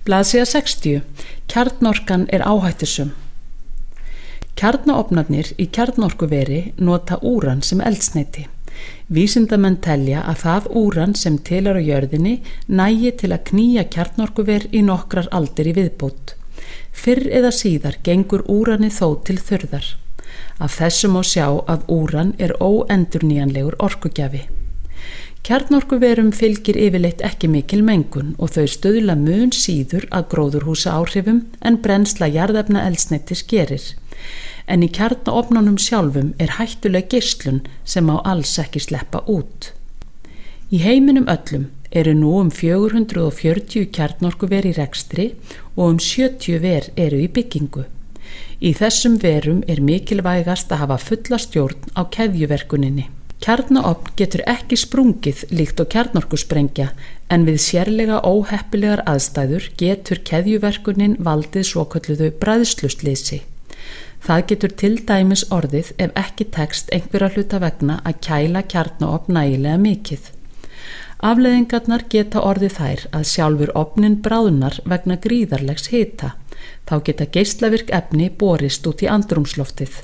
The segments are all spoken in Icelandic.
Blaðsíða 60. Kjarnorkan er áhættusöm. Kjarnaofnarnir í kjarnorkuveri nota úran sem eldsneyti. Vísindamenn telja að það úran sem til á jörðinni nægi til að knýja kjarnorkuver í nokkrar aldir í viðbót. Fyrr eða síðar gengur úranið þó til þurrðar. Af þessu má sjá að úran er óendurnýjanlegur orkugjafi. Kjarnorkuverum fylgir yfirleitt ekki mikil mengun og þau stuðla mun síður að gróðurhúsaáhrifum en brennsla jarðefnaeldsneytis gerir. En í kjarnaofnunum sjálfum er hættuleg geislun sem má alls ekki sleppa út. Í heiminum öllum eru nú 440 kjarnorkuver í rekstri og 70 ver eru í byggingu. Í þessum verum er mikilvægast að hafa fulla stjórn á keðjuverkuninni. Kjarnaofn getur ekki sprungið líkt og kjarnorkusprengja en við sérlega óheppilegar aðstæður getur keðjuverkunin valdið svokölluðu bræðsluslysi. Það getur til dæmis orðið ef ekki tekst einhverja hluta vegna að kæla kjarnaofn nægilega mikið. Afleiðingarnar geta orðið þær að sjálfur ofnin bráðnar vegna gríðarlegs hita. Þá geta geislavirk efni borist út í andrúmsloftið.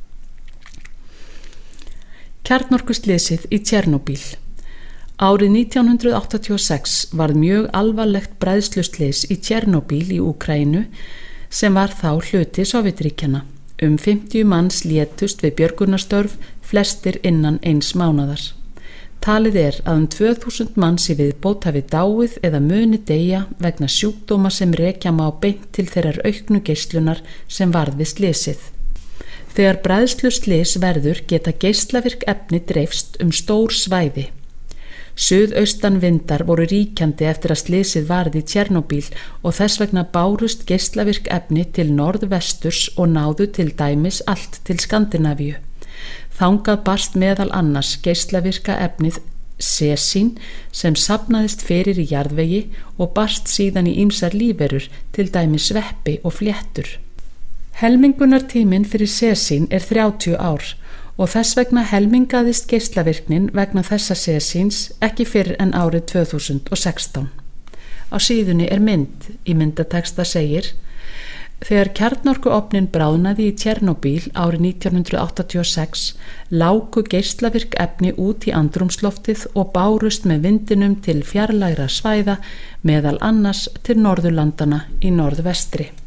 Kjarnorkuslysið í Tjernóbíl. Árið 1986 varð mjög alvarlegt bræðsluslys í Tjernóbíl í Úkraínu sem var þá hluti Sovétríkjanna. 50 manns létust við björgunarstörf, flestir innan 1 mánaðar. Talið er að 2000 manns í viðbót hafi dáið eða muni deyja vegna sjúkdóma sem rekja má beint til þeirrar auknu geislunar sem varð við slysið. Þegar bræðsluslys verður geta geislavirk efni dreifst stór svæði. Suðaustan vindar voru ríkjandi eftir að slysið varð í Tjernóbíl og þess vegna bárust geislavirk efni til norðvesturs og náðu til dæmis allt til Skandinavíu. Þangað barst meðal annars geislavirka efnið sesín sem safnaðist fyrir í jarðvegi og barst síðan í ýmsar lífverur, til dæmis sveppi og fléttur. Helmingunartíminn fyrir sesín er 30 ár og þess vegna helmingaðist geislavirknin vegna þessa sesíns ekki fyrr en árið 2016. Á síðunni er mynd. Í myndateksta segir: Þegar kjarnorkuofnin bráðnaði í Tjernóbíl árið 1986 láku geislavirk efni út í andrúmsloftið og bárust með vindinum til fjarlægra svæða, meðal annars til Norðurlandana í norðvestri.